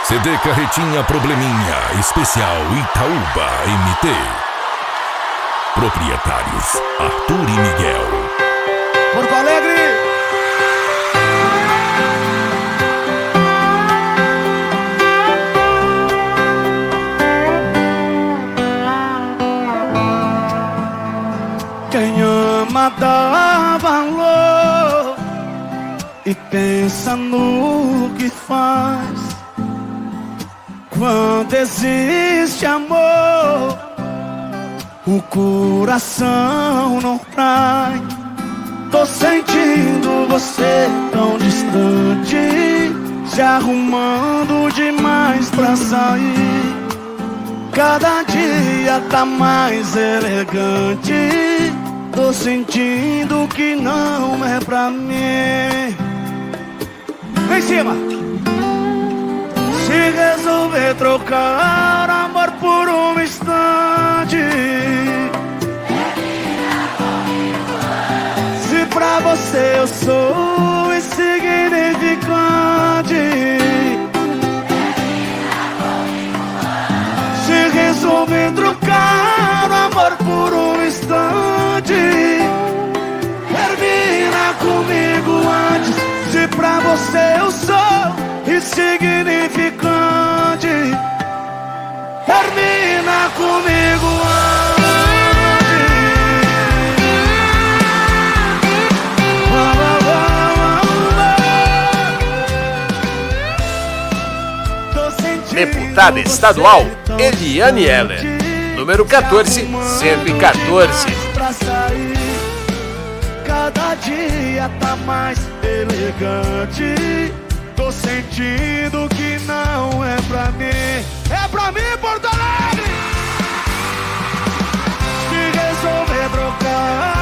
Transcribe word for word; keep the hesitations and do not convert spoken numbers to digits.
C D Carretinha Probleminha, especial Itaúba M T. Proprietários Arthur e Miguel. Porto Alegre. Quem ama dá valor e pensa no que faz. Quando existe amor, o coração não trai. Tô sentindo você tão distante, se arrumando demais pra sair. Cada dia tá mais elegante. Tô sentindo que não é pra mim. Vem em cima. Se resolver trocar amor por um instante, se pra você eu sou insignificante, se resolver trocar amor por um instante, termina comigo antes. Se pra você eu sou insignificante, termina comigo antes. Deputada estadual Eliane Heller, número quatorze, cento e quatorze. Cada dia tá mais elegante. Tô sentindo que não é pra mim. É pra mim, Porto Alegre! Se resolver trocar